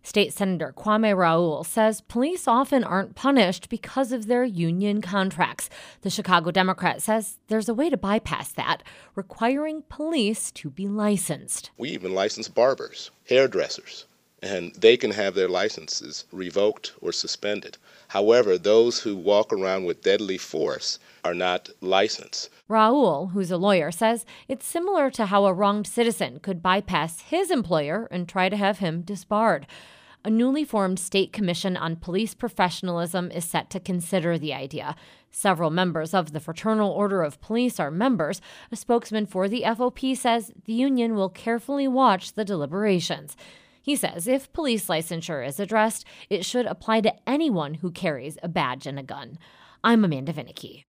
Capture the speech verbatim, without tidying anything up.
State Senator Kwame Raoul says police often aren't punished because of their union contracts. The Chicago Democrat says there's a way to bypass that, requiring police to be licensed. We even license barbers, hairdressers, and they can have their licenses revoked or suspended. However, those who walk around with deadly force are not licensed. Raoul, who's a lawyer, says it's similar to how a wronged citizen could bypass his employer and try to have him disbarred. A newly formed state commission on police professionalism is set to consider the idea. Several members of the Fraternal Order of Police are members. A spokesman for the F O P says the union will carefully watch the deliberations. He says if police licensure is addressed, it should apply to anyone who carries a badge and a gun. I'm Amanda Vinicky.